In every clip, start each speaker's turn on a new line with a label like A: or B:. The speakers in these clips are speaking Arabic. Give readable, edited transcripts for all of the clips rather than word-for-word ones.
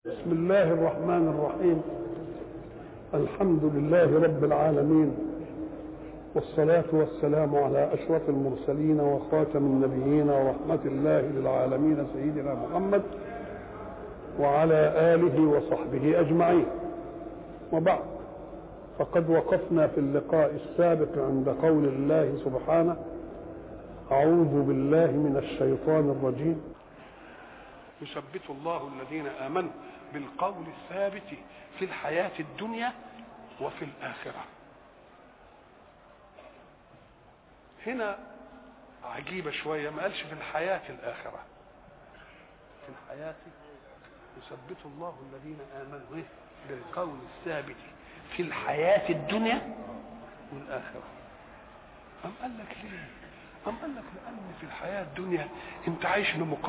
A: بسم الله الرحمن الرحيم. الحمد لله رب العالمين، والصلاة والسلام على أشرف المرسلين وخاتم النبيين ورحمة الله للعالمين سيدنا محمد وعلى آله وصحبه أجمعين. وبعد، فقد وقفنا في اللقاء السابق عند قول الله سبحانه: أعوذ بالله من الشيطان الرجيم. يثبت الله الذين آمنوا بالقول الثابت في الحياة الدنيا وفي الآخرة. هنا عجيبة شوية، ما قالش في الحياة الآخرة، في الحياة يثبت الله الذين آمنوا بالقول الثابت في الحياة الدنيا والآخرة. أم قال لك ليه؟ أم قال لك لأن في الحياة الدنيا أنت عايش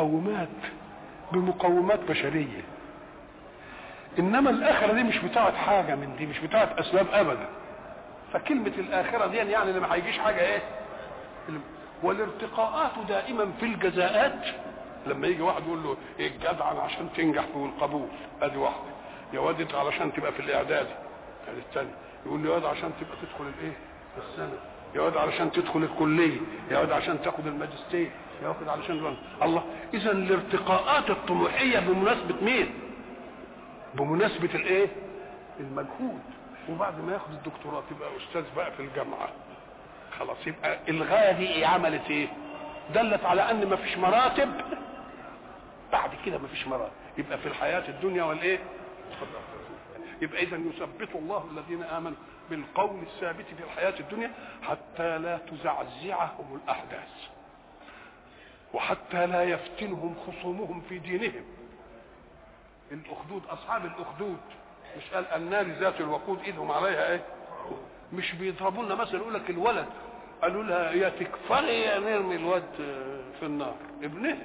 A: بمقومات بشرية، إنما الآخرة دي مش بتاعت حاجة من دي، مش بتاعت أسباب أبدا. فكلمة الآخرة دي يعني اللي ما هيجيش حاجة إيه؟ والارتقاءات دائما في الجزاءات. لما يجي واحد يقول له إيه الجدع عشان تنجح في القبول، أدي واحدة. يا واد علشان تبقى في الإعدادي، أدي الثاني. يقول له يا واد عشان تبقى تدخل الإيه؟ السنة. يا واد علشان تدخل الكلية. يا واد عشان تاخد الماجستير. يا واد علشان الله. إذا الارتقاءات الطموحية بمناسبة مين؟ بمناسبة الايه؟ المجهود. وبعد ما ياخد الدكتوراه تبقى استاذ بقى في الجامعة، خلاص يبقى الغاية دي ايه؟ عملت ايه؟ دلت على ان مفيش مراتب بعد كده، مفيش مراتب. يبقى في الحياة الدنيا والايه؟ يبقى اذا يثبت الله الذين امنوا بالقول الثابت في الحياة الدنيا حتى لا تزعزعهم الاحداث، وحتى لا يفتنهم خصومهم في دينهم. الاخدود، اصحاب الاخدود، مش قال النار ذات الوقود ايدهم عليها ايه؟ مش بيضربوا لنا مثلا يقول لك الولد قالوا لها يا تكفري يا نرمي الواد في النار ابنها،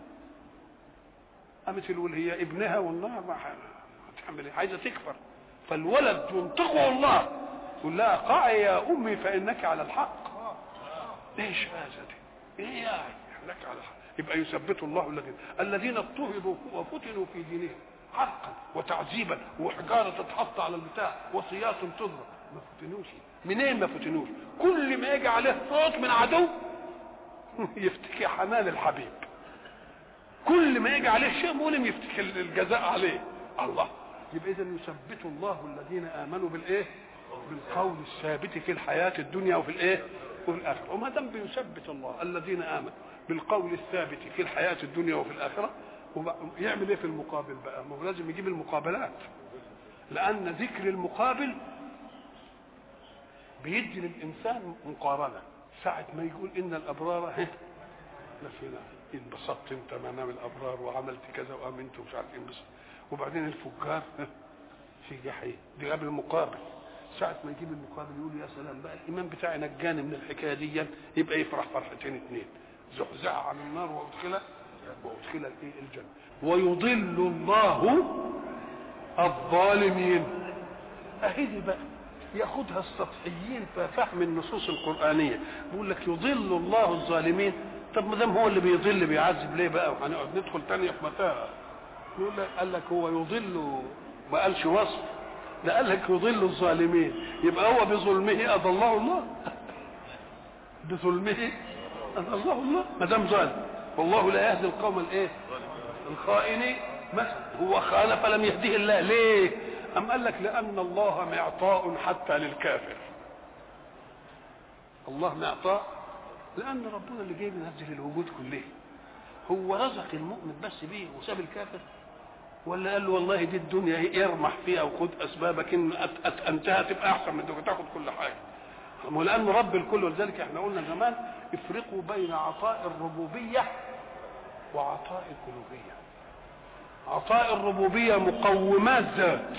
A: قامت تقول هي ابنها والنار ما هتعمل ايه؟ عايزه تكفر. فالولد ينطقه الله يقول لها قعي يا امي فانك على الحق. ايش هذا دي؟ ايه يعني انك على الحق؟ يبقى يثبت الله الذين اضطهدوا وفتنوا في دينهم حقا وتعذيبا وحجاره تتحط على البتاع وسياط تضرب، ما فتنوش. منين ما فتنوش؟ كل ما يجي عليه صوت من عدو يفتكي حنان الحبيب، كل ما يجي عليه شيء مؤلم يفتكي الجزاء عليه. الله. يبقى اذا يثبت الله الذين امنوا بالايه؟ بالقول الثابت في الحياه الدنيا وفي الايه؟ وفي الاخره. وما دام بيثبت الله الذين امنوا بالقول الثابت في الحياه الدنيا وفي الاخره، يعمل ايه في المقابل بقى؟ ما هو لازم يجيب المقابلات، لان ذكر المقابل بيدي للانسان مقارنه. ساعه ما يقول ان الابرار لفي انبسطت انت منام الابرار وعملت كذا وامنت ومش عارف انبسط، وبعدين الفجار في جحيم، دي قبل المقابل. ساعه ما يجيب المقابل يقول يا سلام بقى الايمان بتاعي نجاني من الحكايه دي، يبقى يفرح فرحتين اثنين: زحزح عن النار وادخل الايه؟ الجنه. ويضل الله الظالمين. اهدي بقى ياخدها السطحيين في فهم النصوص القرانيه، بيقول لك يضل الله الظالمين. طب ما دام هو اللي بيضل بيعذب ليه بقى؟ وهنقعد ندخل ثانيه في متاهه. يقول لك قال لك هو يضل، ما قالش وصف، ده قال لك يضل الظالمين. يبقى هو بظلمه اضله الله، بظلمه اضله الله ما دام ظالم. والله لا يهدي القوم الايه؟ الخائنين. مثلا هو خان فلم يهديه الله، ليه؟ أم قال لك لأن الله معطاء حتى للكافر. الله معطاء لأن ربنا اللي جاي ينزل الوجود كله. هو رزق المؤمن بس بيه وساب الكافر؟ ولا قال له والله دي الدنيا يرمح فيها وخد أسبابك إن أنتهى تبقى أحسن من دول تاخد كل حاجة. ولأنه رب الكل. ولذلك احنا قلنا زمان افرقوا بين عطاء الربوبية وعطاء الألوهية. عطاء الربوبية مقومات ذات،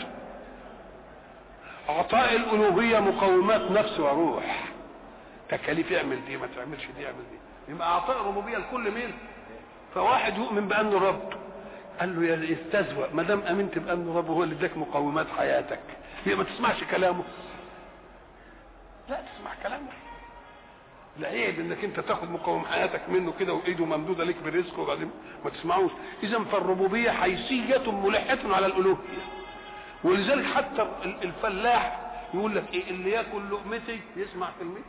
A: عطاء الألوهية مقومات نفس وروح، تكاليف يعمل دي ما تعملش دي يعمل دي. يبقى عطاء الربوبية لكل مين؟ فواحد يؤمن بأنه رب، قال له يا استزوأ، ما دام امنت بأنه رب هو اللي اداك مقومات حياتك، يبقى ما تسمعش كلامه؟ لا تسمع كلامه. العيب انك انت تاخد مقوم حياتك منه كده وايده ممدوده لك بالرزق وبعدين ما تسمعوش. اذا فالربوبيه حيثيه ملحه على الالوهيه. ولذلك حتى الفلاح يقول لك ايه؟ اللي ياكل لقمتي يسمع كلمتي.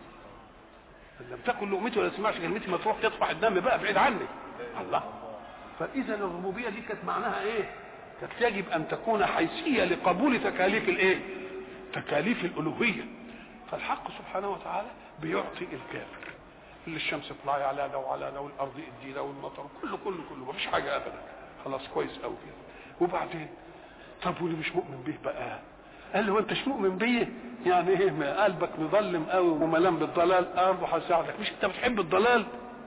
A: لما تاكل لقمتي ولا تسمعش كلمتي ما تروح تطفح الدم بقى بعيد عني. الله. فاذا الربوبيه دي كانت معناها ايه؟ كانت يجب ان تكون حيثيه لقبول تكاليف الايه؟ تكاليف الالوهيه. فالحق سبحانه وتعالى بيعطي الكافر اللي الشمس تطلع على ده وعلى ده والارض ادي ده والمطر كله مفيش حاجه ابدا. خلاص كويس قوي كده. وبعدين طب واللي مش مؤمن به بقى؟ قال له انت مش مؤمن بيه؟ يعني ايه؟ ما قلبك مظلم قوي وملام بالضلال. برضه هساعدك. مش انت بتحب الضلال؟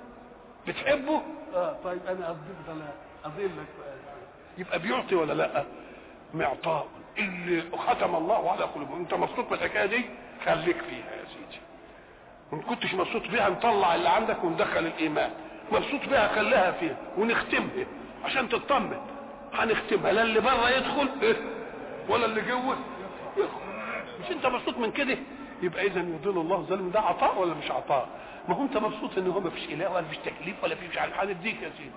A: بتحبه؟ طيب انا اديك ضلال اضلك بقى. يبقى بيعطي ولا لا؟ معطاء اللي ختم الله على قلوبهم. انت مبسوط بالحكايه دي؟ خليك فيها يا سيدي. وان كنتش مبسوط بيها نطلع اللي عندك وندخل الايمان. مبسوط بيها خليها فيها ونختمها عشان تطمن. هنختمها لا اللي بره يدخل ولا اللي جوه يدخل. مش انت مبسوط من كده؟ يبقى اذا يضل الله الظالم. ده عطاء ولا مش عطاء؟ ما هو انت مبسوط ان هو ما فيش اله ولا فيش تكليف ولا فيش هنديك يا سيدي.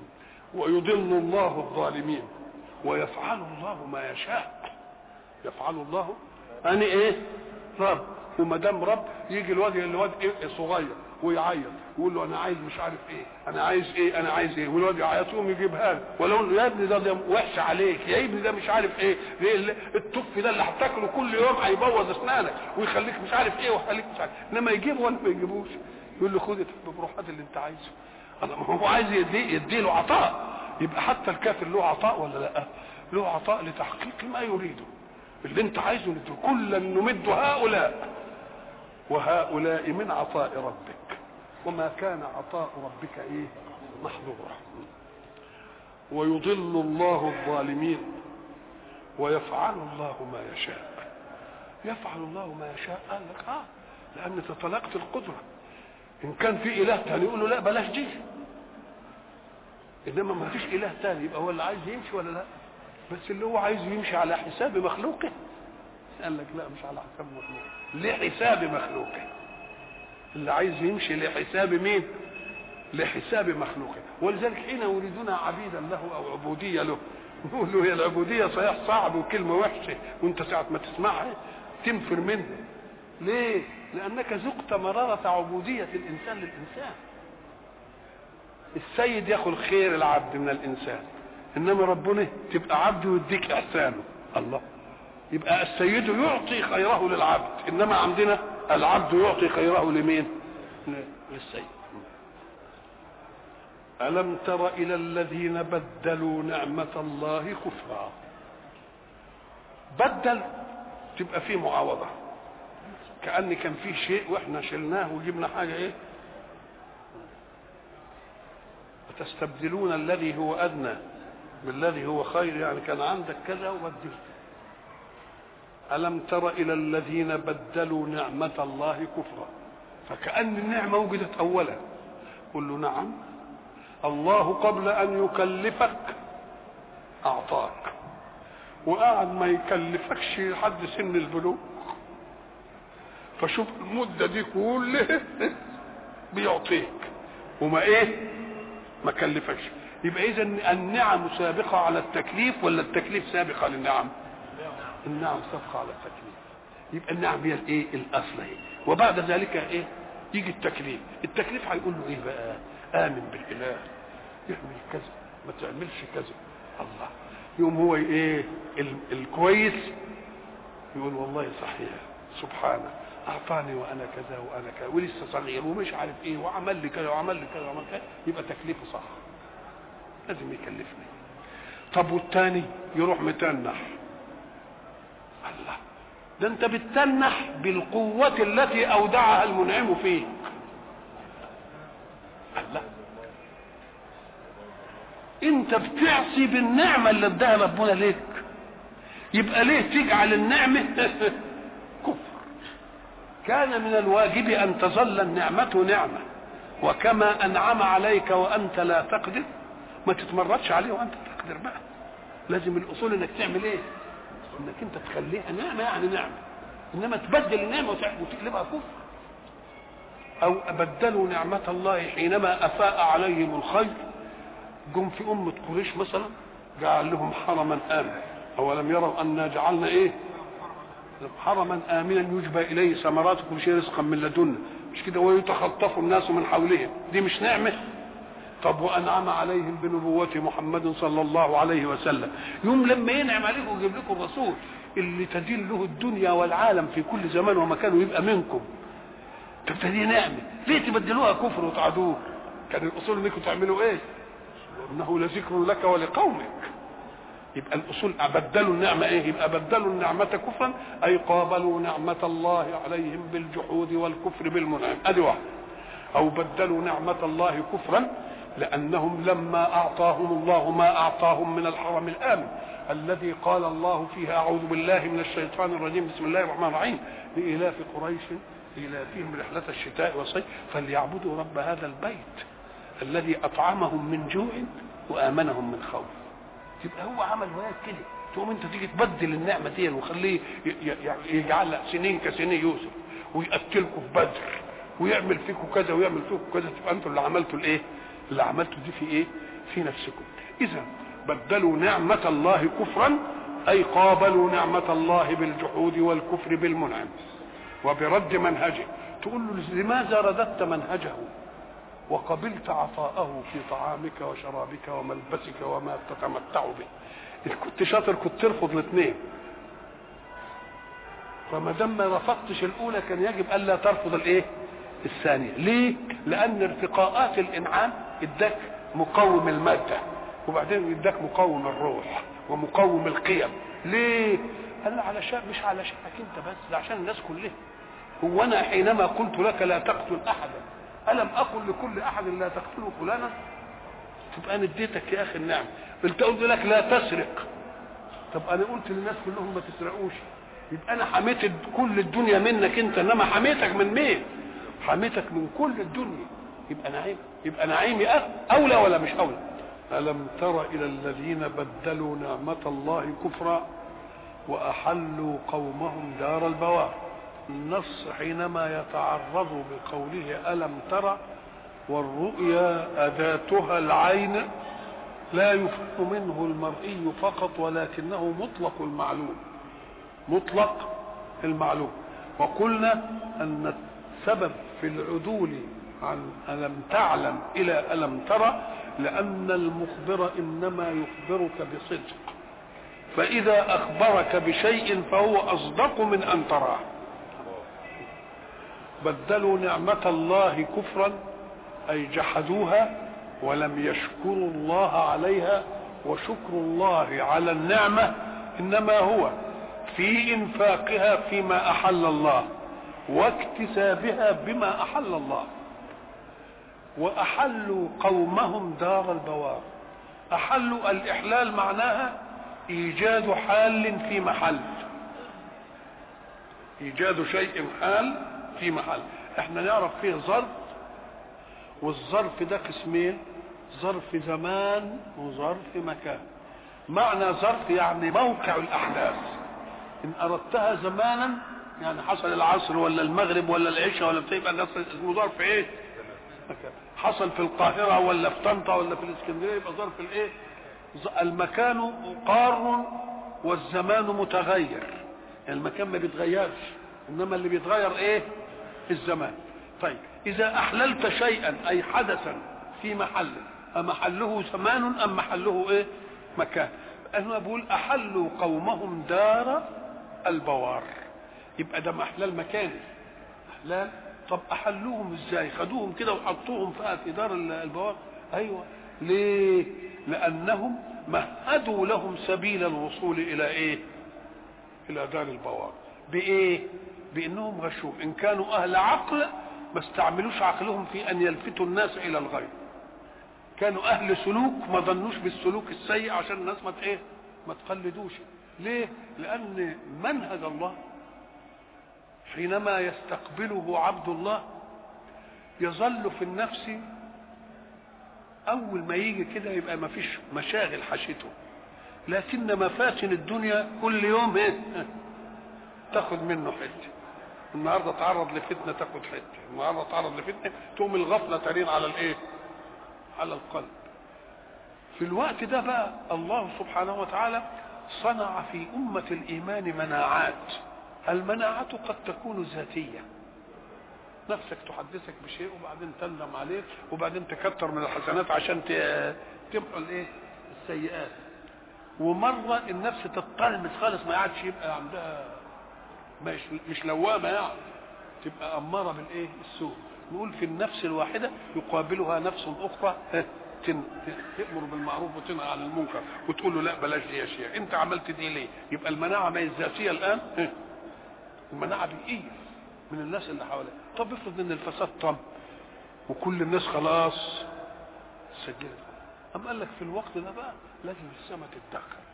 A: ويضل الله الظالمين ويفعل الله ما يشاء. يفعل الله أنا ايه؟ رب. وما دام رب يجي الواد ايه صغير ويعيط يقول له انا عايز مش عارف ايه، انا عايز ايه والواد يعيط يقوم يجيبها له. ولو يا ابني ده وحش عليك يا ابني ده مش عارف ايه التف ده اللي هتاكله كل يوم هيبوظ اسنانك ويخليك مش عارف ايه ويخليك مش عارف. انما يجيبه ولا ما يجيبوش؟ يقول له خد بروحات اللي انت عايزه. الله. ما هو عايز يديله عطاء. يبقى حتى الكافر له عطاء ولا لا؟ له عطاء لتحقيق ما يريده. اللي انت عايزه نديه. كلا نمد هؤلاء وهؤلاء من عطاء ربك وما كان عطاء ربك ايه؟ محظورا. ويضل الله الظالمين ويفعل الله ما يشاء. يفعل الله ما يشاء. قال لك لان تطلقت القدره. ان كان في اله ثاني يقول له لا بلاش دي، انما ما فيش اله ثاني يبقى هو اللي عايز يمشي ولا لا؟ بس اللي هو عايز يمشي على حساب مخلوقه. قال لك لا مش على حساب مخلوقه، لحساب مخلوقه. اللي عايز يمشي لحساب مين؟ لحساب مخلوقه. ولذلك حين يريدون عبيدا له او عبوديه له نقول له هي العبوديه صحيح صعب وكلمه وحشه وانت ساعه ما تسمعها تنفر منها. ليه؟ لانك ذقت مراره عبوديه الانسان للانسان. السيد ياخذ خير العبد من الانسان، انما ربنا تبقى عبد ويديك احسانه. الله. يبقى السيد يعطي خيره للعبد، انما عندنا العبد يعطي خيره لمين؟ للسيد. ألم تر إلى الذين بدلوا نعمة الله كفرا. بدل تبقى فيه معاوضة، كأن كان فيه شيء واحنا شلناه وجبنا حاجة ايه؟ وتستبدلون الذي هو أدنى بالذي هو خير. يعني كان عندك كذا وبدلت. ألم تر إلى الذين بدلوا نعمة الله كفرا. فكأن النعمة وجدت أولا. قل له نعم، الله قبل أن يكلفك أعطاك، وقعد ما يكلفكش لحد سن البلوغ. فشوف المدة دي كلها بيعطيك وما ايه؟ ما كلفكش. يبقى إذا النعم سابقة على التكليف ولا التكليف سابقة للنعم؟ النعم سابقة على التكليف. يبقى النعم هي الايه؟ الأصل ايه. وبعد ذلك ايه؟ يجي التكليف. التكليف هيقول له ايه بقى؟ آمن بالإله، اعمل كذا ما تعملش كذا. الله. يوم هو ايه؟ الكويس يقول والله صحيح سبحانه اعطاني وانا كذا وانا كذا ولسه صغير ومش عارف ايه وعمل لي كذا وعمل لي كذا وعمل كذا. يبقى تكليفه صح، لازم يكلفني. طب والتاني يروح متنح. الله. ده انت بتتنح بالقوة التي اودعها المنعم فيك. الله. انت بتعصي بالنعمة اللي اداها ربنا ليك. يبقى ليه تجعل النعمة كفر؟ كان من الواجب ان تظل النعمة نعمة، وكما انعم عليك وانت لا تقدر ما تتمردش عليه وانت تقدر بقى. لازم الاصول انك تعمل ايه؟ انك انت تخليها نعمة يعني نعمة، انما تبدل النعمة وتقلبها كفر. او بدلوا نعمة الله حينما افاء عليهم الخير. جم في امة قريش مثلا جعل لهم حرما امنا، اولم يروا انا جعلنا ايه حرما امنا يجبى اليه ثمرات كل شيء رزقا من لدنا، مش كده؟ ويتخطف الناس من حولهم، دي مش نعمه؟ طب وانعم عليهم بنبوة محمد صلى الله عليه وسلم. يوم لما ينعم عليكم ويجيب لكم الرسول اللي تدين له الدنيا والعالم في كل زمان ومكان ويبقى منكم، تبتدي نعمه، ليه تبدلوها كفر وتعدوه؟ كان الاصول انكم تعملوا ايه؟ انه لذكر لك ولقومك. يبقى الاصول بدلوا النعمه ايه؟ يبقى بدلوا النعمه كفرا، اي قابلوا نعمه الله عليهم بالجحود والكفر بالمنعم، ادي واحد. او بدلوا نعمه الله كفرا لانهم لما اعطاهم الله ما اعطاهم من الحرم الامن الذي قال الله فيه اعوذ بالله من الشيطان الرجيم بسم الله الرحمن الرحيم لإلاف قريش إلافهم رحلة الشتاء والصيف فليعبدوا رب هذا البيت الذي أطعمهم من جوع وآمنهم من خوف. يبقى هو عمل وياك كده، تقوم انت تيجي تبدل النعمة دي وخليه يجعل سنين كسنين يوسف ويقتلكم في بدر ويعمل فيكم كذا ويعمل فيكم كذا، تبقى انتوا اللي عملتوا الايه؟ اللي عملتوا دي في ايه؟ في نفسكم. اذا بدلوا نعمة الله كفرا اي قابلوا نعمة الله بالجحود والكفر بالمنعم وبرد منهجه. تقول له لماذا رددت منهجه وقبلت عطاءه في طعامك وشرابك وملبسك وما تتمتع به؟ إذا كنت شاطر كنت ترفض الاثنين، فما دام ما رفضتش الاولى كان يجب الا ترفض الايه؟ الثانيه. ليه؟ لان ارتقاءات الانعام اداك مقوم الماده وبعدين اداك مقوم الروح ومقوم القيم. ليه؟ قال علشان مش علشانك انت بس، ده عشان الناس كلها. هو انا حينما قلت لك لا تقتل احدا الم اقل لكل احد لا تقتلوا فلانا؟ تبقى انا اديتك يا اخي النعم. قلت لك لا تسرق، طب انا قلت للناس كلهم ما تسرقوش، يبقى انا حميت كل الدنيا منك انت، انما حميتك من مين؟ حميتك من كل الدنيا. يبقى نعيم، يبقى نعيمي اولى ولا مش اولى؟ الم تر الى الذين بدلوا نعمة الله كفرا واحلوا قومهم دار البوار. النص حينما يتعرض بقوله الم تر والرؤيا اداتها العين لا يفهم منه المرئي فقط ولكنه مطلق المعلوم، مطلق المعلوم. وقلنا ان السبب في العدول عن ألم تعلم إلى ألم ترى لأن المخبر إنما يخبرك بصدق، فإذا أخبرك بشيء فهو أصدق من أن تراه. بدلوا نعمة الله كفرا أي جحدوها ولم يشكروا الله عليها، وشكر الله على النعمة إنما هو في إنفاقها فيما أحل الله واكتسابها بما أحل الله. وأحلوا قومهم دار البوار. أحلوا الإحلال معناها إيجاد حال في محل، إيجاد شيء حال في محل. احنا نعرف فيه ظرف، والظرف ده قسمين، ظرف زمان وظرف مكان. معنى ظرف يعني موقع الأحداث، إن أردتها زمانا يعني حصل العصر ولا المغرب ولا العشاء ولا بتبقى ده اسمه ظرف ايه؟ حصل في القاهرة ولا في طنطا ولا في الاسكندرية يبقى ظرف الايه؟ المكان قار والزمان متغير، يعني المكان ما بيتغيرش انما اللي بيتغير ايه؟ الزمان. طيب اذا احللت شيئا اي حدثا في محله، امحله زمان ام محله ايه؟ مكان. انا بقول احلوا قومهم دار البوار، يبقى ده محلال مكاني، احلال. طب احلوهم ازاي؟ خدوهم كده وحطوهم في دار البوار؟ ايوه. ليه؟ لانهم مهدوا لهم سبيل الوصول الى ايه؟ الى دار البوار. بايه؟ بانهم غشوا. ان كانوا اهل عقل ما استعملوش عقلهم في ان يلفتوا الناس الى الغير، كانوا اهل سلوك ما ظنوش بالسلوك السيء عشان الناس ما ايه؟ ما تقلدوش. ليه؟ لان منهج الله حينما يستقبله عبد الله يظل في النفس، اول ما يجي كده يبقى ما فيش مشاغل حشته، لكن مفاتن الدنيا كل يوم ايه؟ تاخد منه حته. النهارده تعرض لفتنه تاخد حته، النهارده تعرض لفتنه تقوم الغفله ترين على الايه؟ على القلب. في الوقت ده بقى الله سبحانه وتعالى صنع في أمة الإيمان مناعات. المناعة قد تكون ذاتية، نفسك تحدثك بشيء وبعدين تندم عليه وبعدين تكتر من الحسنات عشان تمحو الايه؟ السيئات. ومرة النفس تتطلمس خالص ما عادش يبقى عندها مش لوامة يعني، تبقى أمارة بالايه؟ السوء. نقول في النفس الواحدة يقابلها نفس أخرى تأمر بالمعروف وتنهى عن المنكر وتقول له لا بلاش دي يا شيخ، انت عملت دي ليه؟ يبقى المناعة ما هي الذاتية الآن، المناعة بيئية من الناس اللي حواليها. طب افرض ان الفساد طم وكل الناس خلاص سجلت، أم قال لك في الوقت ده بقى لازم السماء تتدخل،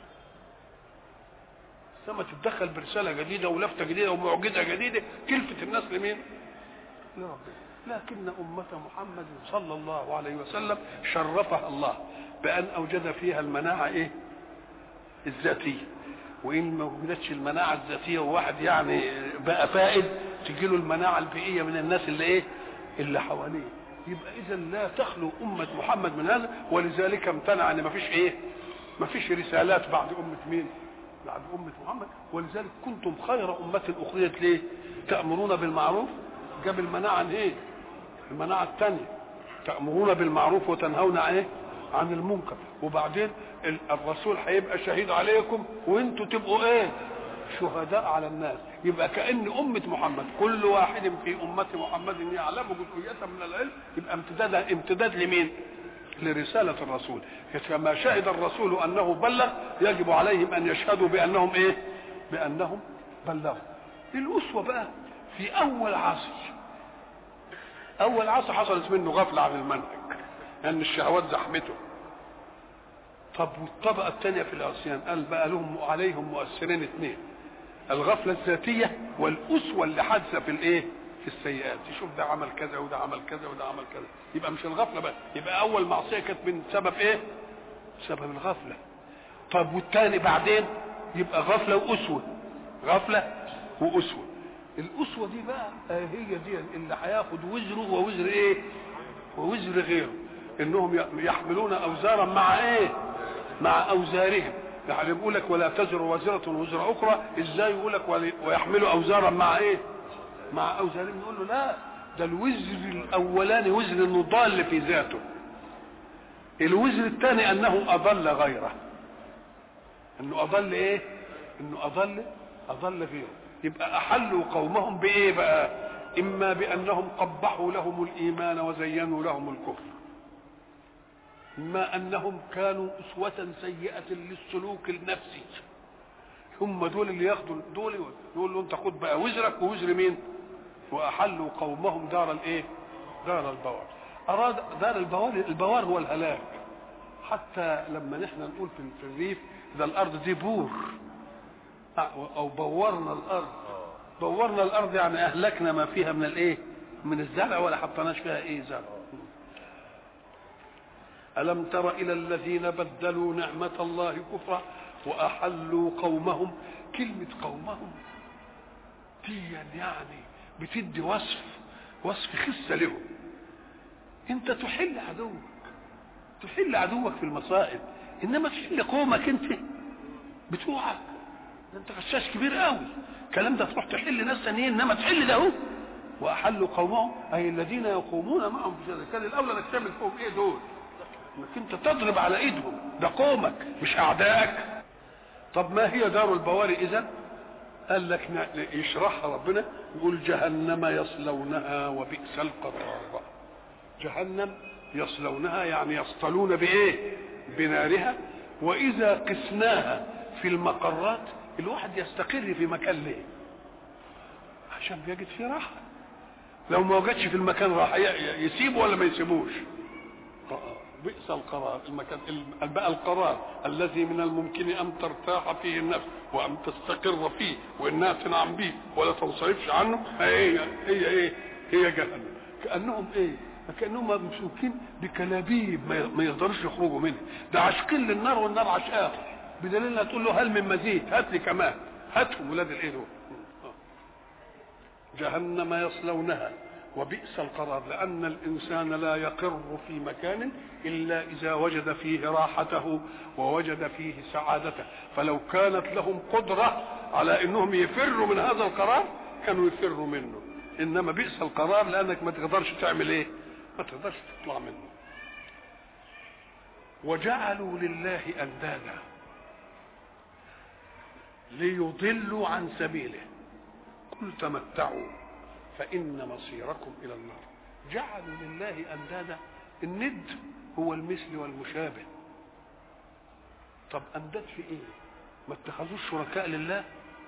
A: السماء تتدخل برسالة جديدة ولفتة جديدة ومعجزة جديدة تلفت الناس لمين؟ لربنا. لكن أمة محمد صلى الله عليه وسلم شرفها الله بأن أوجد فيها المناعة إيه؟ الذاتية. وإن ما وجدتش المناعة الذاتية وواحد يعني بقى فائد تجيله المناعة البيئية من الناس اللي إيه؟ اللي حواليه. يبقى إذا لا تخلو أمة محمد من هذا، ولذلك امتنع أن ما فيش إيه؟ ما فيش رسالات بعد أمة مين؟ بعد أمة محمد. ولذلك كنتم خير أمة أخرجت ليه؟ تأمرون بالمعروف، جاب المناعة ايه؟ المناعة الثانية تأمرون بالمعروف وتنهون عن ايه؟ عن المنكر. وبعدين الرسول هيبقى شهيد عليكم وانتوا تبقوا ايه؟ شهداء على الناس. يبقى كأن أمة محمد كل واحد في أمة محمد يعلم جزئية من العلم، يبقى امتداد لمين؟ لرسالة الرسول. كما شهد الرسول أنه بلغ يجب عليهم أن يشهدوا بأنهم ايه؟ بأنهم بلغوا. الأسوة بقى في أول عصر حصلت منه غفلة عن المنهج لأن يعني الشهوات زحمته. طب والطبقة الثانية في العصيان قال بقى لهم عليهم مؤثرين اثنين، الغفلة الذاتية والأسوة اللي حادثة في الايه؟ في السيئات. يشوف ده عمل كذا وده عمل كذا وده عمل كذا، يبقى مش الغفلة بقى، يبقى أول معصية كانت من سبب ايه؟ سبب الغفلة. طب والثاني بعدين يبقى غفلة وأسوة، غفلة وأسوة. الأسوة دي بقى هي دي اللي هياخد وزره ووزر ايه؟ ووزر غيره، انهم يحملون اوزارا مع ايه؟ مع اوزارهم. يعني بيقول لك ولا تزر وازرة وزر اخرى، ازاي يقول لك ويحملوا اوزارا مع ايه؟ مع اوزارهم. نقول له لا، ده الوزر الاولاني وزر انه ضال في ذاته، الوزر الثاني انه اضل غيره، انه اضل ايه؟ انه اضل غيره. يبقى احلوا قومهم بايه بقى؟ اما بانهم قبحوا لهم الايمان وزينوا لهم الكفر، اما انهم كانوا اسوة سيئة للسلوك النفسي، هم دول اللي ياخدوا دول يقول له انت خد بقى وزرك ووزر مين؟ واحلوا قومهم دار الايه؟ دار البوار. اراد دار البوار هو الهلاك. حتى لما نحن نقول في الريف ده الارض دي بور او بورنا الارض يعني اهلكنا ما فيها من الايه؟ من الزرع ولا حطناش فيها ايه؟ زرع. الم تر الى الذين بدلوا نعمة الله كفرا واحلوا قومهم. كلمة قومهم دي يعني بتدي وصف خسة لهم. انت تحل عدوك في المصائب، انما تحل قومك انت بتوعك، انت غشاش كبير قوي. الكلام ده تروح تحل ناس ثانيين، انما تحل ده هو. واحلوا قومهم اي الذين يقومون معهم في ذلك. كان الاولى انك تعمل فيهم ايه دول؟ انك انت تضرب على ايدهم، ده قومك مش اعدائك. طب ما هي دار البوار اذا؟ قال لك يشرحها ربنا يقول جهنم يصلونها وبئس القرار. جهنم يصلونها يعني يصطلون بايه؟ بنارها. واذا قسناها في المقرات الواحد يستقر في مكان ليه؟ عشان يجد فيه راحه. لو ما وجدش في المكان راحه يسيبه ولا ما يسيبوش؟ بئس القرار. المكان بقى القرار الذي من الممكن ان ترتاح فيه النفس وان تستقر فيه وانها تنعم به ولا تنصرفش عنه، هي جهنم. كانهم ايه؟ كانهم ممسوكين بكلابيب ما يقدروش يخرجوا منها. ده عاشقين للنار والنار عشقاه، بدليل انها تقول له هل من مزيد؟ هات لي كمان، هاتهم ولاد الايه دول. جهنم يصلونها وبئس القرار، لأن الإنسان لا يقر في مكان إلا إذا وجد فيه راحته ووجد فيه سعادته. فلو كانت لهم قدرة على أنهم يفروا من هذا القرار كانوا يفروا منه، إنما بئس القرار لأنك ما تقدرش تعمل إيه؟ ما تقدرش تطلع منه. وجعلوا لله أندادا ليضلوا عن سبيله قل تمتعوا فإن مصيركم إلى النار. جعلوا لله أندادا، الند هو المثل والمشابه. طب أنداد في إيه؟ ما اتخذوش شركاء لله؟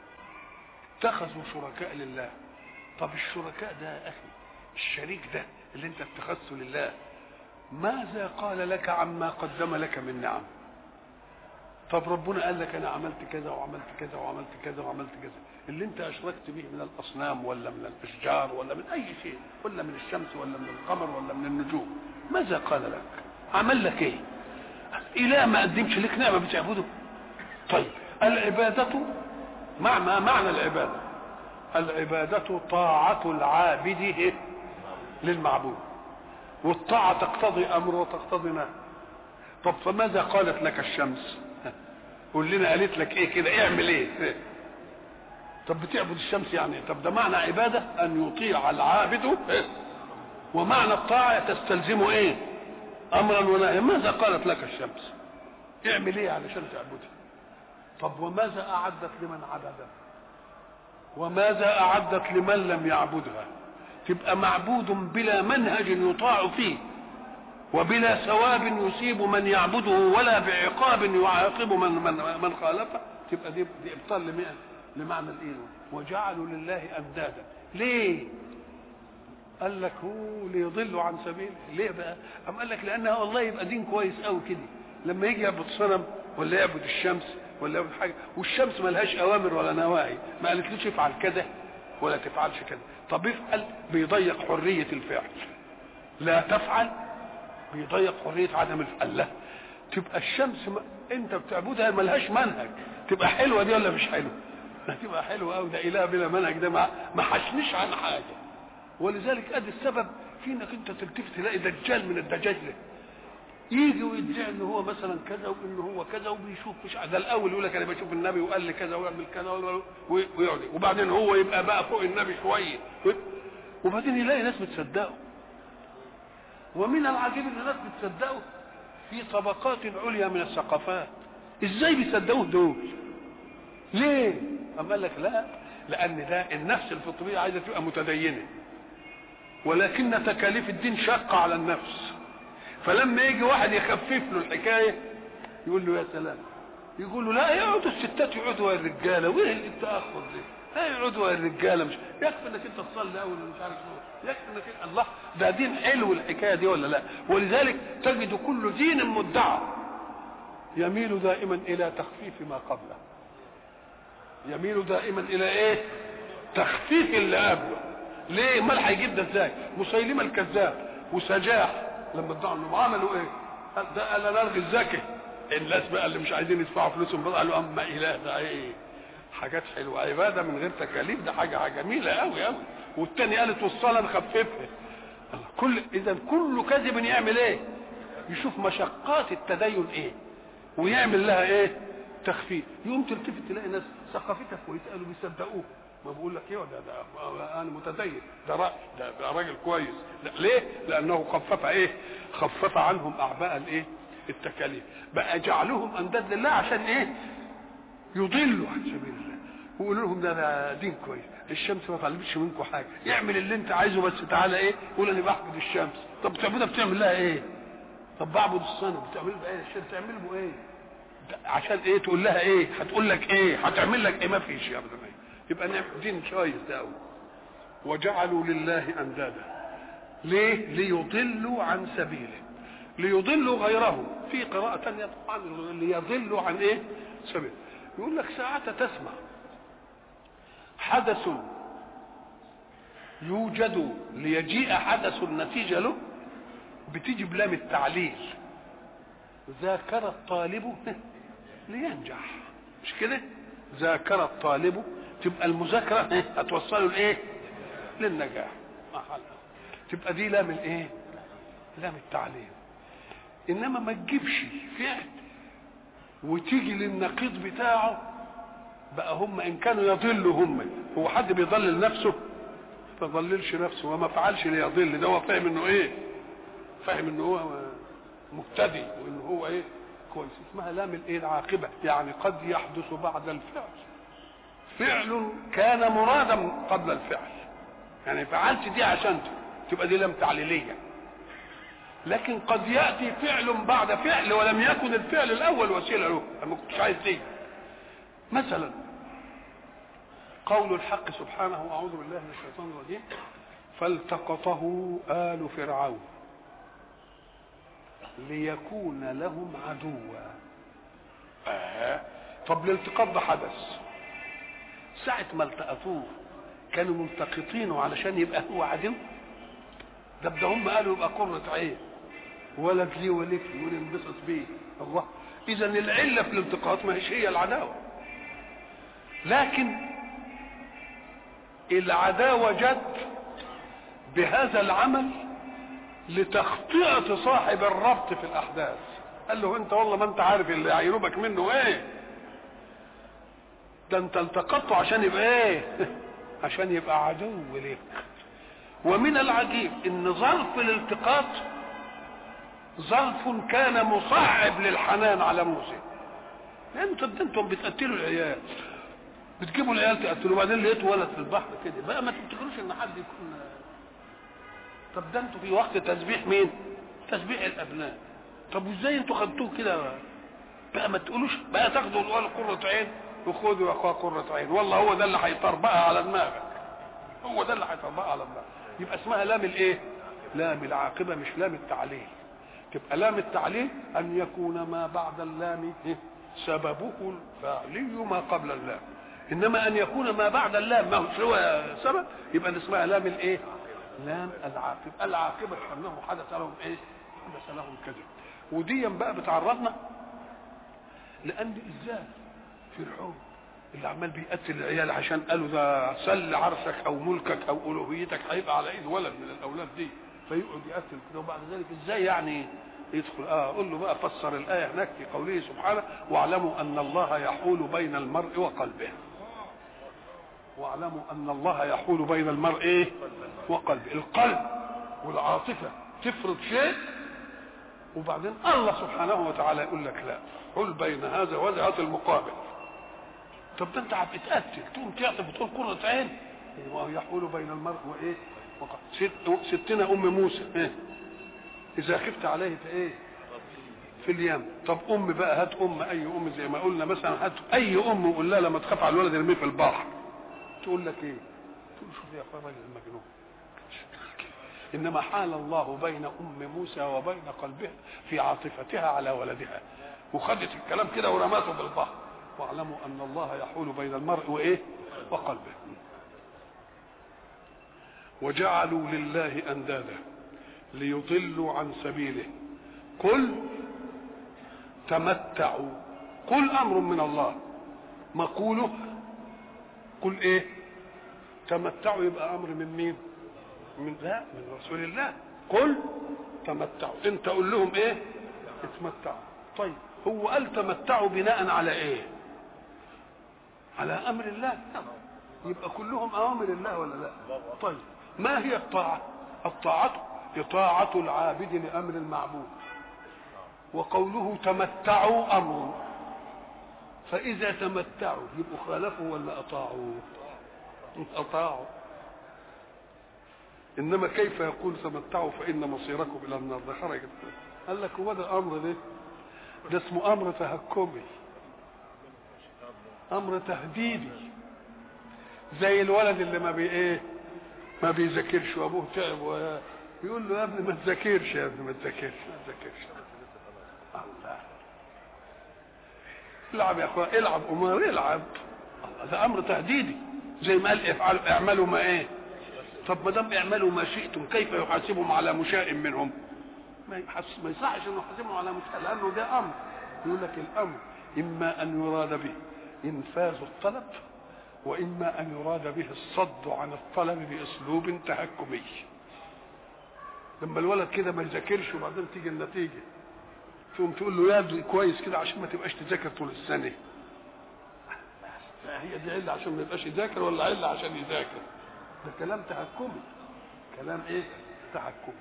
A: اتخذوا شركاء لله. طب الشركاء ده يا أخي، الشريك ده اللي انت اتخذته لله، ماذا قال لك عما قدم لك من نعم؟ طب ربنا قال لك انا عملت كذا وعملت كذا وعملت كذا وعملت كذا، اللي انت اشركت به من الاصنام ولا من الاشجار ولا من اي شيء ولا من الشمس ولا من القمر ولا من النجوم، ماذا قال لك؟ عمل لك ايه؟ اله ما قدمش لك نعمه بتعبده؟ طيب العباده معنى العباده، العباده طاعه العابد للمعبود، والطاعه تقتضي امر وتقتضي نهي. طب فماذا قالت لك الشمس؟ قول لنا قالت لك ايه كده؟ اعمل ايه؟ طب بتعبد الشمس يعني؟ طب ده معنى عباده ان يطيع العابد، ومعنى الطاعه تستلزمه ايه؟ امرا ونهيا. ماذا قالت لك الشمس؟ اعمل ايه علشان تعبدها؟ طب وماذا اعدت لمن عبدها؟ وماذا اعدت لمن لم يعبدها؟ تبقى معبود بلا منهج يطاع فيه وبلا ثواب يصيب من يعبده ولا بعقاب يعاقب من خالفه، تبقى دي ابطال لمعنى الايه. وجعلوا لله اندادا. ليه؟ قال لك هو ليضلوا عن سبيله. ليه بقى؟ قام قال لك لانها والله يبقى دين كويس قوي كده، لما يجي يعبد صنم ولا يعبد الشمس ولا يعبد حاجه، والشمس ملهاش اوامر ولا نواهي، ما قالتلوش افعل كده ولا تفعلش كده. طب افعل، بيضيق حريه الفعل. لا تفعل، بيضيق حريه عدم الفعل. لا، تبقى الشمس انت بتعبدها ملهاش منهج، تبقى حلوه دي ولا مش حلوه؟ هتبقى حلوه قوي. ده اله بلا منهج، ده ما حشنش عن حاجه. ولذلك ادي السبب في انك انت تلتفت تلاقي دجال من الدجاجله يجي ويدعي ان هو مثلا كذا وان هو كذا وبيشوف مش ده. الاول يقول لك انا بشوف النبي وقال لي كذا ويعمل كذا ويقعد، وبعدين هو يبقى بقى فوق النبي شويه، وبعدين يلاقي ناس بتصدقه. ومن العجيب ان الناس بتصدقه في طبقات عليا من الثقافات. ازاي بيصدقوه دول؟ ليه؟ اما قال لك لا، لان ده النفس الفطريه عايزه تبقى متدينه، ولكن تكاليف الدين شاقه على النفس. فلما يجي واحد يخفف له الحكايه يقول له يا سلام، يقول له لا، يقعدوا الستات يقعدوا الرجاله، وايه التاخر ده؟ لا يقعدوا الرجاله، مش يكفي انك انت تصلي اول مش عارف ايه، يكفي انك الله. ده دين حلو الحكايه دي ولا لا؟ ولذلك تجد كل دين مدعى يميل دائما الى تخفيف ما قبله، يميل دائما الى ايه؟ تخفيف اللي قبله. ليه؟ امال هيجيب ده ازاي؟ مسيلمه الكذاب وسجاح لما ادعوا انهم عملوا ايه؟ ده قال انا الغي الزكاه. الناس بقى اللي مش عايزين يدفعوا فلوسهم بقى قالوا اما اله ده ايه؟ حاجات حلوه، عباده من غير تكاليف، ده حاجه جميله قوي قوي. والتاني قالت والصلاه نخففها. اذا كل كذب يعمل ايه؟ يشوف مشقات التدين ايه ويعمل لها ايه؟ تخفيف. يوم تلتفت تلاقي ناس ثقافتها كويسه قالوا بيصدقوه. ما بقول لك ايه؟ ده انا متدين، ده راجل، ده راجل كويس. ليه؟ لانه خفف ايه؟ خفف عنهم اعباء الايه؟ التكاليف. بقى جعلهم انداد لله عشان ايه؟ يضلوا عن سبيل الله، ويقولوا لهم ده دين كويس، الشمس ما طلبتش منكم حاجه، يعمل اللي انت عايزه بس تعالى ايه؟ قول انا بعبد الشمس. طب بتعبدها بتعمل لها ايه؟ طب بعبد الصنم بتعمل بها ايه؟ الشمس تعمل له ايه؟ عشان ايه؟ تقول لها ايه؟ هتقول لك ايه؟ هتعمل لك ايه؟ ما فيش يا ابدا. يبقى دين كويس ده قوي. وجعلوا لله اندادا. ليه؟ ليضلوا عن سبيله، ليضلوا غيره. في قراءة ثانية طبعا ليضلوا عن ايه؟ سبيله. يقول لك ساعة تسمع حدث يوجد ليجيء حدث النتيجة له، بتيجي بلام التعليل. ذاكر الطالب لينجح، مش كده؟ ذاكر الطالب، تبقى المذاكرة هتوصله لايه؟ للنجاح محل. تبقى دي لام الايه؟ لام التعليل. انما ما تجيبش فعل وتيجي للنقيض بتاعه بقى. هم ان كانوا يضلوا، هم هو حد بيضلل نفسه؟ ما ضللش نفسه وما فعلش ليضل، ده هو فاهم انه ايه؟ فاهم انه هو مبتدئ وانه هو ايه؟ كويس. اسمها لام الايه؟ العاقبه. يعني قد يحدث بعد الفعل فعل كان مرادا قبل الفعل، يعني فعلت دي عشان تبقى دي لام تعليليه. لكن قد ياتي فعل بعد فعل ولم يكن الفعل الاول وسيله له، ما كنتش عايز دي. مثلا قول الحق سبحانه: اعوذ بالله من الشيطان الرجيم: فالتقطه آل فرعون ليكون لهم عدوا. طب الالتقاط ده حدث ساعة ما التقطوه، كانوا ملتقطينه علشان يبقى هو عدو؟ ده هم قالوا يبقى قرة عين، ولد لي ولك لي وننبسط بيه. الله، اذا العلة في الالتقاط ما هيش هي العداوة، لكن العداوة جت بهذا العمل لتخطئة صاحب الربط في الأحداث. قال له: انت والله ما انت عارف اللي هينوبك منه ايه، ده انت التقطته عشان يبقى ايه؟ عشان يبقى عدو لك. ومن العجيب ان ظرف الالتقاط ظرف كان مصعب للحنان على موسى. انتم بتقتلوا العيال، بتجيبوا العيال تقتلوا، وبعدين لقيتوا ولد في البحر كده، بقى ما تفتكروش ان حد يكون. طب ده انتوا في وقت تسبيح مين؟ تسبيح الابناء. طب وازاي انتوا خدتوه كده بقى؟ ما تقولوش بقى تاخدوا الولد قرة عين وخدوا يا اخويا قرة عين، والله هو ده اللي هيطربقها على دماغك، هو ده اللي هيطربقها على دماغك. يبقى اسمها لام الايه؟ لام العاقبه، مش لام التعليل. تبقى لام التعليل ان يكون ما بعد اللام سببه الفعلي ما قبل اللام، انما ان يكون ما بعد اللام ما هو سبب، يبقى اسمها لام الايه؟ لام العاقبه. العاقبه انه حدث لهم ايه؟ حدث لهم كذب. وديا بقى بتعرضنا لان ازاي فرعون اللي عمال بيقتل العيال عشان قالوا ده سل عرشك او ملكك او الوهيتك هيبقى على ايد ولد من الاولاد دي، فيقعد يقتل كده، وبعد ذلك ازاي يعني يدخل؟ قول له بقى فسر الايه هناك في قوله سبحانه: واعلموا ان الله يحول بين المرء وقلبه. واعلموا ان الله يحول بين المرء ايه؟ وقلبه. القلب والعاطفه تفرض شيء، وبعدين الله سبحانه وتعالى يقول لك لا، حل بين هذا وهذا، هات المقابل. طب ده انت هتتقتل تقوم تعطف وتقول قرة عين؟ يحول بين المرء وايه؟ ستنا ام موسى ايه؟ اذا خفت عليه فايه؟ في اليم. طب ام بقى، هات ام، اي ام، زي ما قلنا مثلا هات اي ام وقول لها لما تخاف على الولد ارميه في البحر، تقول لك ايه؟ تقول شوف يا اخويا الراجل المجنون. انما حال الله بين ام موسى وبين قلبها في عاطفتها على ولدها، وخدت الكلام كده ورماته بالبحر. واعلموا ان الله يحول بين المرء وايه؟ وقلبه. وجعلوا لله اندادا ليضلوا عن سبيله قل تمتعوا. قل امر من الله، مقوله قل ايه؟ تمتعوا. يبقى امر من مين؟ من رسول الله. قل تمتعوا، انت قول لهم ايه؟ اتمتعوا. طيب هو قال تمتعوا بناء على ايه؟ على امر الله. يبقى كلهم اوامر الله ولا لا؟ طيب ما هي الطاعه؟ الطاعه اطاعه العابد لامر المعبود، وقوله تمتعوا امر، فاذا تمتعوا يبقوا خالفوا ولا اطاعوا؟ اطاعوا. انما كيف يقول تمتعوا فان مصيركم الى النار؟ ده خرج. قال لك هو ده امر؟ ده اسمه امر تهكمي، امر تهديدي، زي الولد اللي ما بيذاكرش وابوه تعب ويقول له يا ابني ما تذاكرش، يا ابني ما تذاكرش. الله، العب يا اخوان، العب امار، العب. ده امر تهديدي، زي ما قال افعلوا اعملوا ما ايه. طب ما دام اعملوا ما شئتم كيف يحاسبهم على مشاء منهم؟ ما يصحش انه يحاسبهم على مشاء، لانه ده امر. يقول لك الامر اما ان يراد به انفاذ الطلب وإما أن يراد به الصد عن الطلب بأسلوب تهكمي. لما الولد كده ما يذاكرش وبعدين تيجي النتيجة تقوم تقول له يا كويس كده عشان ما تبقاش تذاكر طول السنة. هي دي علة عشان ما يبقاش يذاكر ولا علة عشان يذاكر؟ ده كلام تهكمي. كلام ايه؟ تهكمي.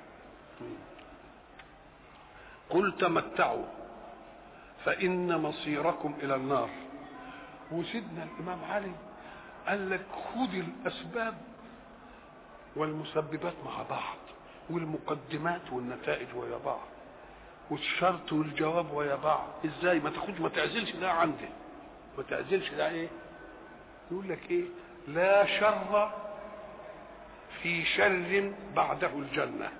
A: قل تمتعوا فإن مصيركم إلى النار. وسيدنا الإمام علي قال لك خذ الأسباب والمسببات مع بعض، والمقدمات والنتائج ويا بعض، والشرط والجواب ويا بعض. ازاي؟ ما تعزلش ده عنده، ما تعزلش ده ايه. يقول لك ايه؟ لا شر في شر بعده الجنة،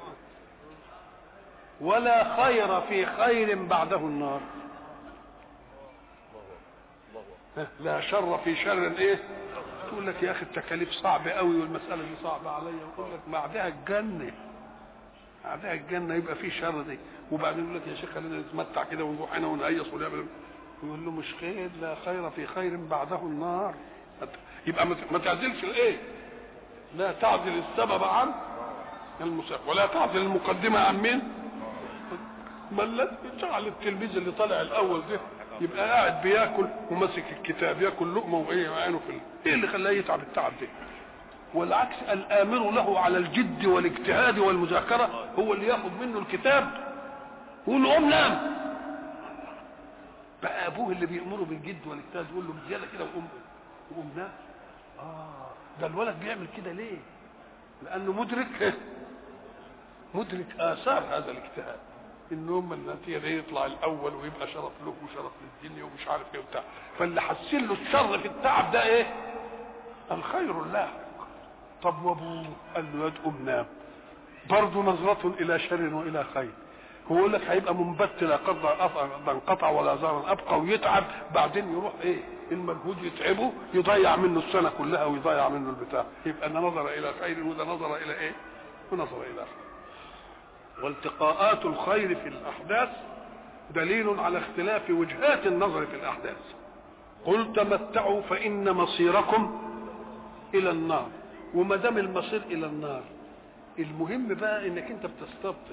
A: ولا خير في خير بعده النار. لا شر في شر ايه. تقول لك يا اخي التكاليف صعبه قوي والمساله دي صعبه عليا، يقول لك بعدها الجنه، بعدها الجنه يبقى في شر دي. وبعدين يقول لك يا شيخ خلينا نتمتع كده ونروح هنا ونهيص ونعمل. يقول له مش خير، لا خير في خير بعده النار. يبقى ما تعزلش الايه، لا تعزل السبب عن المسبب، ولا تعزل المقدمه عن مين. ما الذي جعل التلميذ اللي طالع الاول ده يبقى قاعد بياكل وماسك الكتاب ياكل لقمه وايه عينه في ايه اللي خلاه يتعب التعب ده؟ والعكس، الامر له على الجد والاجتهاد والمذاكره هو اللي ياخد منه الكتاب ويقول له قوم نام. بقى ابوه اللي بيامره بالجد والاجتهاد يقول له بزياده كده وقوم نام. ده الولد بيعمل كده ليه؟ لانه مدرك اثار هذا الاجتهاد، ان هم النتيجه دي يطلع الاول ويبقى شرف له وشرف للدنيا ومش عارف ايه وبتاع. فاللي حسن له الشر في التعب ده ايه؟ الخير اللاحق. طب وابوه قال له يا قوم نام، برضه نظرة الى شر والى خير. هو يقول لك هيبقى منبت لا قد انقطع ولا زار ابقى، ويتعب بعدين يروح ايه؟ المجهود يتعبه يضيع منه السنه كلها ويضيع منه البتاع. يبقى ده نظر الى خير وده نظر الى ايه؟ ونظر الى خير. والتقاءات الخير في الأحداث دليل على اختلاف وجهات النظر في الأحداث. قل تمتعوا فإن مصيركم إلى النار. وما دام المصير إلى النار، المهم بقى إنك أنت بتستبطئ.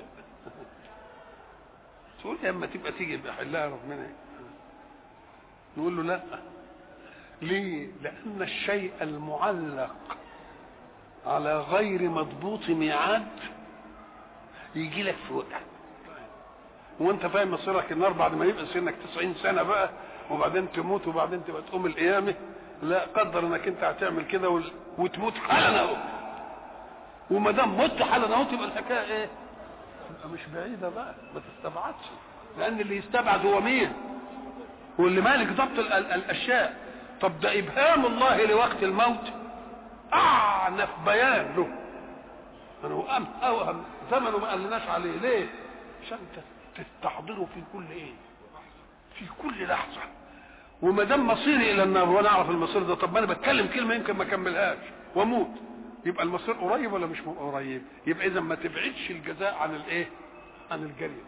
A: تقول يا اما تبقى تيجي بحلها ربنا، نقول له لا. ليه؟ لأن الشيء المعلق على غير مضبوط ميعاد يجي لك في وقت وانت فاهم مصيرك النار بعد ما يبقى سنك 90 سنه بقى، وبعدين تموت وبعدين تبقى تقوم القيامه. لا، قدر انك انت هتعمل كده وتموت حالا اهو. وما دام مت حالا اهو تبقى الحكايه ايه؟ تبقى مش بعيده بقى، ما تستبعدش. لان اللي يستبعد هو مين؟ هو اللي مالك ضبط الاشياء. طب ده ابهام الله لوقت الموت اعنف بيان له. انا اوهم زمنه ما قالناش عليه. ليه؟ عشان تستحضره في كل ايه؟ في كل لحظه. وما دام مصيري الى النار وانا اعرف المصير ده، طب ما انا بتكلم كلمه يمكن ما اكملهاش واموت، يبقى المصير قريب ولا مش قريب؟ يبقى اذا ما تبعدش الجزاء عن الايه؟ عن الجريمه.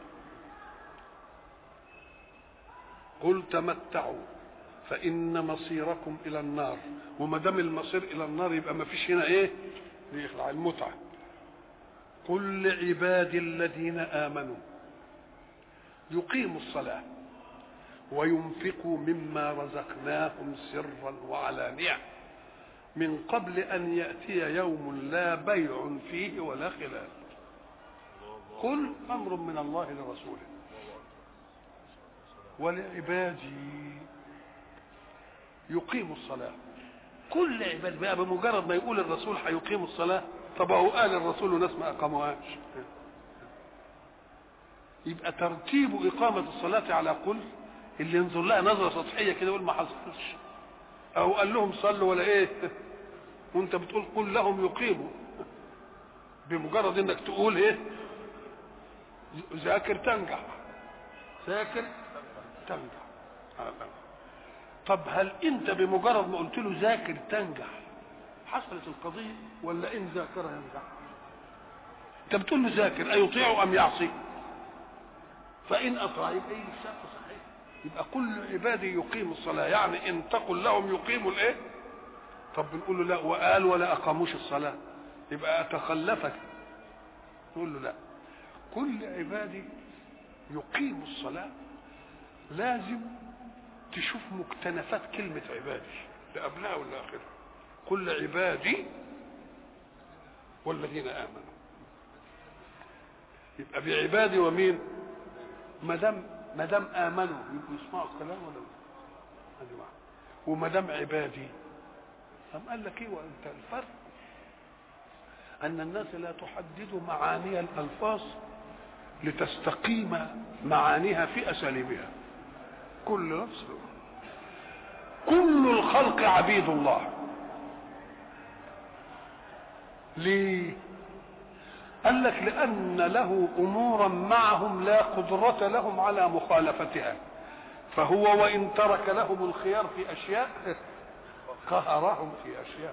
A: قل تمتعوا فان مصيركم الى النار. وما دام المصير الى النار يبقى ما فيش هنا ايه؟ يخلع المتعه. قل لعبادي الذين آمنوا يقيموا الصلاة وينفقوا مما رزقناهم سرا وعلانية من قبل أن يأتي يوم لا بيع فيه ولا خلال. قل أمر من الله لرسوله ولعبادي يقيموا الصلاة. كل عباد بقى بمجرد ما يقول الرسول هيقيموا الصلاة، طب هو قال الرسول وناس ما اقاموهاش. يبقى ترتيب اقامه الصلاه على قل اللي ينظر لها نظره سطحيه كده يقول ما حصلش، او قال لهم صلوا ولا ايه، وانت بتقول قل لهم يقيموا. بمجرد انك تقول ايه؟ ذاكر تنجح، ذاكر تنجح. طب هل انت بمجرد ما قلت له ذاكر تنجح حصلت القضيه، ولا ان ذاكر ينجح؟ انت بتقول له ذاكر ايطيع ام يعصي؟ فان اطاع يبقى ايه؟ الشرط صحيح. يبقى كل عبادي يقيم الصلاه، يعني ان تقل لهم يقيموا الايه؟ طب بنقول له لا، وقال ولا اقاموش الصلاه، يبقى تخلفت. نقول له لا، كل عبادي يقيم الصلاه لازم تشوف مكتنفات كلمه عبادي، لا قبلها ولا اخرها. كل عبادي والذين امنوا، يبقى بعبادي ومين؟ ما دام امنوا يبقوا يسمعوا الكلام ولا لا؟ وما دام عبادي قال لك ايه؟ وانت الفرق ان الناس لا تحدد معاني الالفاظ لتستقيم معانيها في اساليبها. كل نفس، كل الخلق عبيد الله. ليه؟ قال لك لان له امورا معهم لا قدرة لهم على مخالفتها، فهو وان ترك لهم الخيار في اشياء قهرهم في اشياء.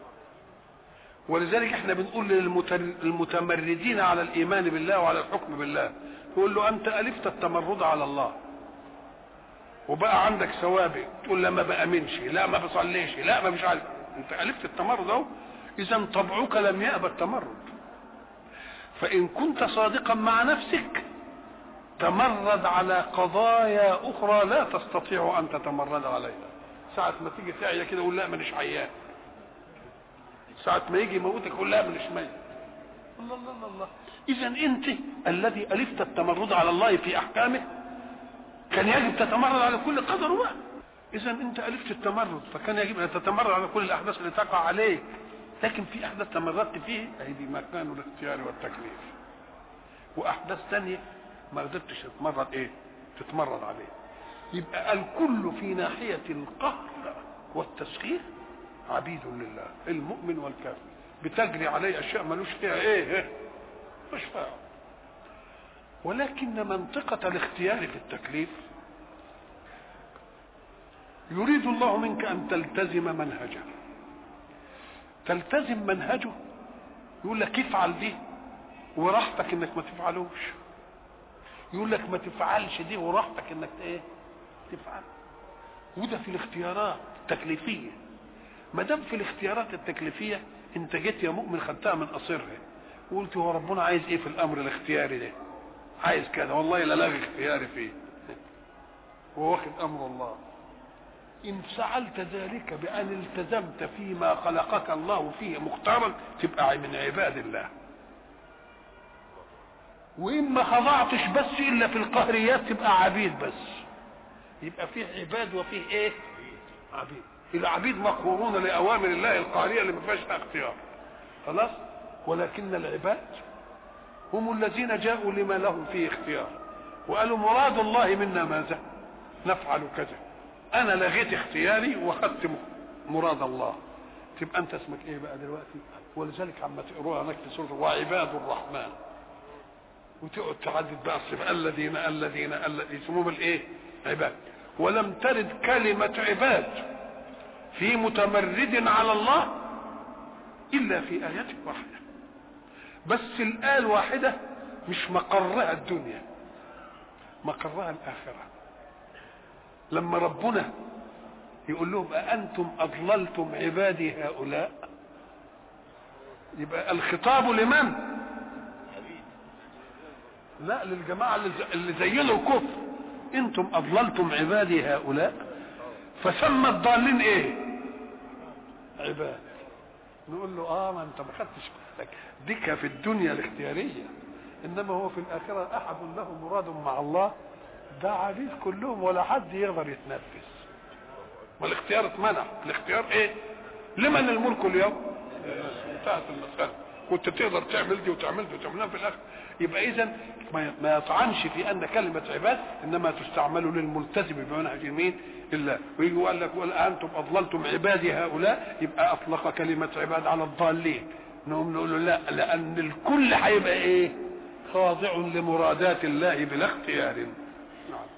A: ولذلك احنا بنقول للمتمردين على الايمان بالله وعلى الحكم بالله، نقول له انت الفت التمرد على الله وبقى عندك سوابق، تقول لا ما بامنش، لا ما بصليش، لا ما مش عارف، انت الفت التمرد اهو. اذا طبعك لم يأبى التمرد. فان كنت صادقا مع نفسك تمرد على قضايا اخرى لا تستطيع ان تتمرد عليها. ساعة ما تيجي تعيا كده قول لا مانيش عيان، ساعة ما يجي يموتك قول لا مانيش ميت. الله الله الله الله. اذا انت الذي الفت التمرد على الله في احكامه كان يجب تتمرد على كل قدر بقى. اذا انت الفت التمرد فكان يجب ان تتمرد على كل الاحداث اللي تقع عليك، لكن في احداث تمردت فيه اهي دي مكان الاختيار والتكليف، واحداث ثانيه ما قدرتش تتمرد عليه. يبقى الكل في ناحيه القهر والتسخير عبيد لله، المؤمن والكافر بتجري عليه اشياء ملوش فيها مش فاهم. ولكن منطقة الاختيار في التكليف يريد الله منك ان تلتزم منهجه. تلتزم منهجه، يقول لك افعل دي وراحتك انك ما تفعلوش، يقول لك ما تفعلش دي وراحتك انك تفعل. وده في الاختيارات التكليفيه. ما دام في الاختيارات التكليفيه انت جيت يا مؤمن خدتها من قصرها وقلت هو ربنا عايز ايه في الامر الاختياري ده؟ عايز كذا، والله لا لاغي اختياري فيه وواخد امر الله. ان فعلت ذلك بان التزمت فيما خلقك الله فيه مختارا تبقى من عباد الله. وان ما خضعتش بس الا في القهريات تبقى عبيد بس. يبقى فيه عباد وفيه عبيد. العبيد مقهورون لاوامر الله القهريه اللي ما فيهاش اختيار خلاص. ولكن العباد هم الذين جاءوا لما لهم فيه اختيار وقالوا مراد الله منا ماذا؟ نفعل كذا. انا لغيت اختياري واخذت مراد الله. تبقى انت اسمك ايه بقى دلوقتي؟ ولذلك عما تقروها هناك في سوره وعباد الرحمن وتقعد تعدد بقى الصفات الذين اسمهم عباد. ولم ترد كلمه عباد في متمرد على الله الا في ايات واحده بس. الآية الواحدة مش مقرها الدنيا، مقرها الآخرة. لما ربنا يقول لهم أأنتم أضللتم عبادي هؤلاء، يبقى الخطاب لمن؟ لا، للجماعة اللي زينوا الكفر. أنتم أضللتم عبادي هؤلاء، فسمى الضالين عباد. نقول له ما انت ما خدتش بالك، ديك في الدنيا الاختياريه، انما هو في الاخره احد له مراد مع الله، ده عبيد كلهم ولا حد يقدر يتنفس. والاختيار اتمنع. الاختيار لمن الملك اليوم؟ انتهت المساله. كنت تقدر تعمل دي وتعمل دي وتعملها في الاخر. يبقى اذا ما يطعنش في ان كلمه عباد انما تستعمل للملتزم بمنهج مين؟ الله. ويجي وقال لك وانتم اضللتم عبادي هؤلاء، يبقى اطلق كلمه عباد على الضالين. نقوم نقول له لا، لان الكل هيبقى خاضع لمرادات الله بلا اختيار. نعم.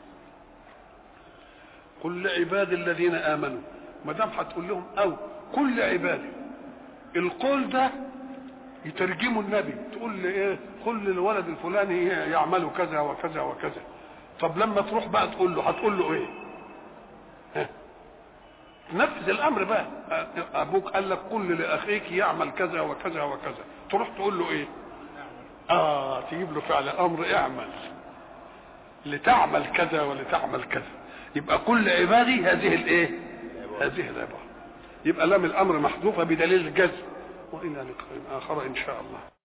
A: قل لعبادي الذين امنوا، ما دام هتقول لهم او كل عبادي، القول ده يترجموا النبي. تقول لي قل للولد الفلاني يعمل كذا وكذا وكذا. طب لما تروح بقى تقول له هتقول له نفذ الامر بقى. ابوك قال لك قل لاخيك يعمل كذا وكذا وكذا، تروح تقول له ايه؟ تجيب له فعل امر، اعمل لتعمل كذا ولتعمل كذا. يبقى كل عبادي هذه الايه؟ هذه العباره. يبقى لام الامر محذوفه بدليل الجزم. والى لقاء اخر ان شاء الله.